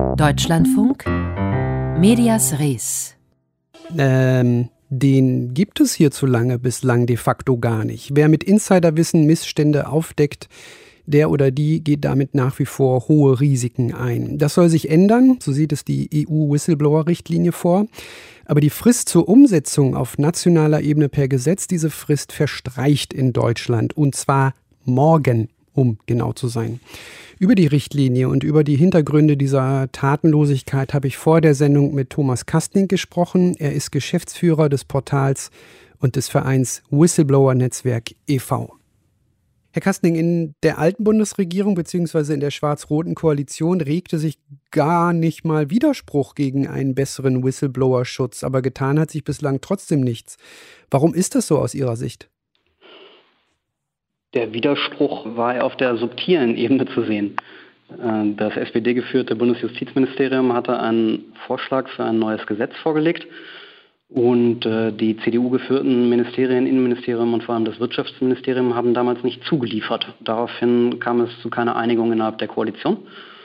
Deutschlandfunk Medias Res. Den gibt es hierzulande bislang de facto gar nicht. Wer mit Insiderwissen Missstände aufdeckt, der oder die geht damit nach wie vor hohe Risiken ein. Das soll sich ändern, so sieht es die EU-Whistleblower-Richtlinie vor. Aber die Frist zur Umsetzung auf nationaler Ebene per Gesetz, diese Frist verstreicht in Deutschland. Und zwar morgen, um genau zu sein. Über die Richtlinie und über die Hintergründe dieser Tatenlosigkeit habe ich vor der Sendung mit Thomas Kastning gesprochen. Er ist Geschäftsführer des Portals und des Vereins Whistleblower-Netzwerk e.V. Herr Kastning, in der alten Bundesregierung bzw. in der schwarz-roten Koalition regte sich gar nicht mal Widerspruch gegen einen besseren Whistleblower-Schutz, aber getan hat sich bislang trotzdem nichts. Warum ist das so aus Ihrer Sicht? Der Widerspruch war auf der subtilen Ebene zu sehen. Das SPD-geführte Bundesjustizministerium hatte einen Vorschlag für ein neues Gesetz vorgelegt und die CDU-geführten Ministerien, Innenministerium und vor allem das Wirtschaftsministerium haben damals nicht zugeliefert. Daraufhin kam es zu keiner Einigung innerhalb der Koalition.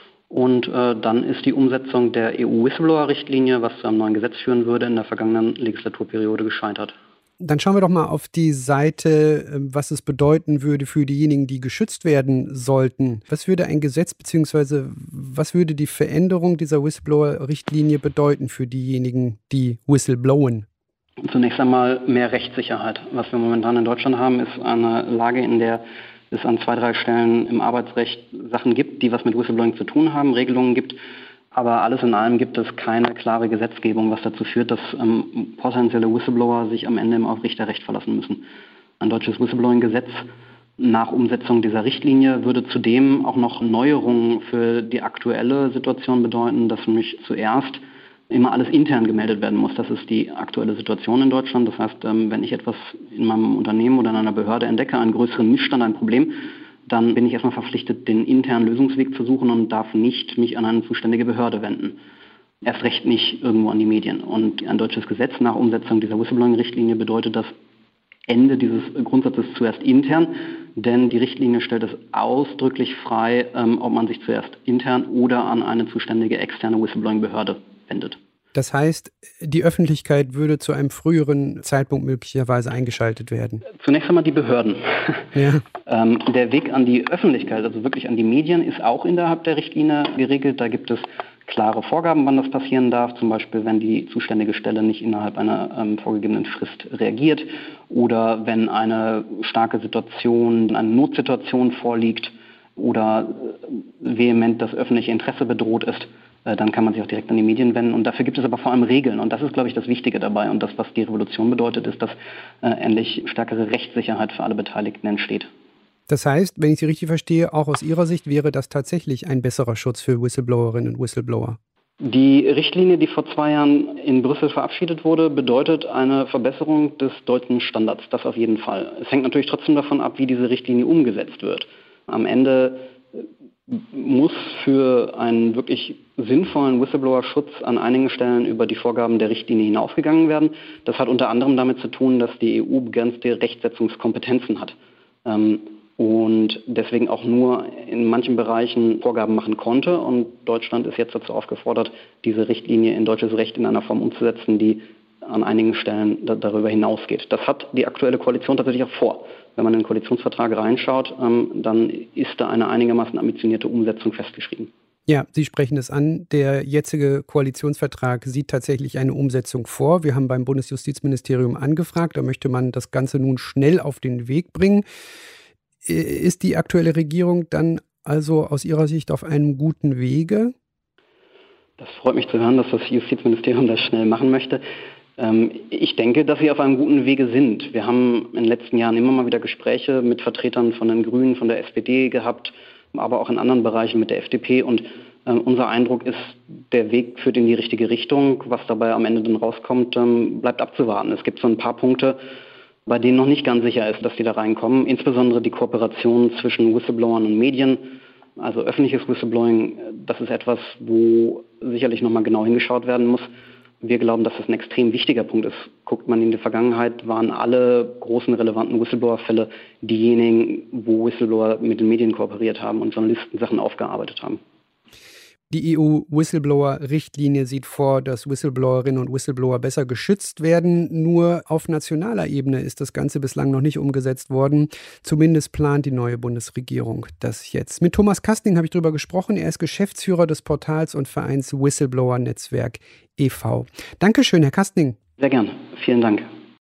Und dann ist die Umsetzung der EU-Whistleblower-Richtlinie, was zu einem neuen Gesetz führen würde, in der vergangenen Legislaturperiode gescheitert. Dann schauen wir doch mal auf die Seite, was es bedeuten würde für diejenigen, die geschützt werden sollten. Was würde ein Gesetz bzw. was würde die Veränderung dieser Whistleblower-Richtlinie bedeuten für diejenigen, die whistleblowen? Zunächst einmal mehr Rechtssicherheit. Was wir momentan in Deutschland haben, ist eine Lage, in der es an 2, 3 Stellen im Arbeitsrecht Sachen gibt, die was mit Whistleblowing zu tun haben, Regelungen gibt. Aber alles in allem gibt es keine klare Gesetzgebung, was dazu führt, dass potenzielle Whistleblower sich am Ende im auf Richterrecht verlassen müssen. Ein deutsches Whistleblowing-Gesetz nach Umsetzung dieser Richtlinie würde zudem auch noch Neuerungen für die aktuelle Situation bedeuten, dass nämlich zuerst immer alles intern gemeldet werden muss. Das ist die aktuelle Situation in Deutschland. Das heißt, wenn ich etwas in meinem Unternehmen oder in einer Behörde entdecke, einen größeren Missstand, ein Problem, dann bin ich erstmal verpflichtet, den internen Lösungsweg zu suchen und darf nicht mich an eine zuständige Behörde wenden. Erst recht nicht irgendwo an die Medien. Und ein deutsches Gesetz nach Umsetzung dieser Whistleblowing-Richtlinie bedeutet das Ende dieses Grundsatzes zuerst intern, denn die Richtlinie stellt es ausdrücklich frei, ob man sich zuerst intern oder an eine zuständige externe Whistleblowing-Behörde wendet. Das heißt, die Öffentlichkeit würde zu einem früheren Zeitpunkt möglicherweise eingeschaltet werden? Zunächst einmal die Behörden. Ja. Der Weg an die Öffentlichkeit, also wirklich an die Medien, ist auch innerhalb der Richtlinie geregelt. Da gibt es klare Vorgaben, wann das passieren darf. Zum Beispiel, wenn die zuständige Stelle nicht innerhalb einer vorgegebenen Frist reagiert oder wenn eine starke Situation, eine Notsituation vorliegt oder vehement das öffentliche Interesse bedroht ist. Dann kann man sich auch direkt an die Medien wenden. Und dafür gibt es aber vor allem Regeln. Und das ist, glaube ich, das Wichtige dabei. Und das, was die Revolution bedeutet, ist, dass endlich stärkere Rechtssicherheit für alle Beteiligten entsteht. Das heißt, wenn ich Sie richtig verstehe, auch aus Ihrer Sicht wäre das tatsächlich ein besserer Schutz für Whistleblowerinnen und Whistleblower? Die Richtlinie, die vor 2 Jahren in Brüssel verabschiedet wurde, bedeutet eine Verbesserung des deutschen Standards. Das auf jeden Fall. Es hängt natürlich trotzdem davon ab, wie diese Richtlinie umgesetzt wird. Am Ende muss für einen wirklich sinnvollen Whistleblower-Schutz an einigen Stellen über die Vorgaben der Richtlinie hinausgegangen werden. Das hat unter anderem damit zu tun, dass die EU begrenzte Rechtsetzungskompetenzen hat und deswegen auch nur in manchen Bereichen Vorgaben machen konnte. Und Deutschland ist jetzt dazu aufgefordert, diese Richtlinie in deutsches Recht in einer Form umzusetzen, die an einigen Stellen darüber hinausgeht. Das hat die aktuelle Koalition tatsächlich auch vor. Wenn man in den Koalitionsvertrag reinschaut, dann ist da eine einigermaßen ambitionierte Umsetzung festgeschrieben. Ja, Sie sprechen es an. Der jetzige Koalitionsvertrag sieht tatsächlich eine Umsetzung vor. Wir haben beim Bundesjustizministerium angefragt. Da möchte man das Ganze nun schnell auf den Weg bringen. Ist die aktuelle Regierung dann also aus Ihrer Sicht auf einem guten Wege? Das freut mich zu hören, dass das Justizministerium das schnell machen möchte. Ich denke, dass sie auf einem guten Wege sind. Wir haben in den letzten Jahren immer mal wieder Gespräche mit Vertretern von den Grünen, von der SPD gehabt, aber auch in anderen Bereichen mit der FDP. Und unser Eindruck ist, der Weg führt in die richtige Richtung. Was dabei am Ende dann rauskommt, bleibt abzuwarten. Es gibt so ein paar Punkte, bei denen noch nicht ganz sicher ist, dass die da reinkommen. Insbesondere die Kooperation zwischen Whistleblowern und Medien. Also öffentliches Whistleblowing, das ist etwas, wo sicherlich nochmal genau hingeschaut werden muss. Wir glauben, dass das ein extrem wichtiger Punkt ist. Guckt man in die Vergangenheit, waren alle großen relevanten Whistleblower-Fälle diejenigen, wo Whistleblower mit den Medien kooperiert haben und Journalisten Sachen aufgearbeitet haben. Die EU-Whistleblower-Richtlinie sieht vor, dass Whistleblowerinnen und Whistleblower besser geschützt werden. Nur auf nationaler Ebene ist das Ganze bislang noch nicht umgesetzt worden. Zumindest plant die neue Bundesregierung das jetzt. Mit Thomas Kastning habe ich darüber gesprochen. Er ist Geschäftsführer des Portals und Vereins Whistleblower Netzwerk e.V. Dankeschön, Herr Kastning. Sehr gerne. Vielen Dank.